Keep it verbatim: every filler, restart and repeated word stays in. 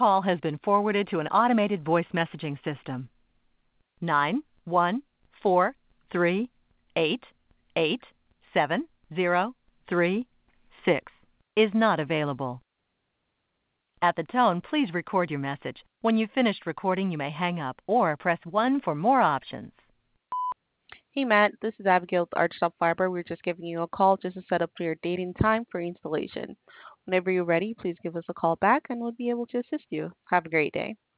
Call has been forwarded to an automated voice messaging system. Nine one four three eight eight seven zero three six is not available. At the tone, please record your message. When you've finished recording, you may hang up or press one for more options. Hey Matt, this is Abigail with Archstop Fiber. We're just giving you a call just to set up your date and time for installation. Whenever you're ready, please give us a call back and we'll be able to assist you. Have a great day.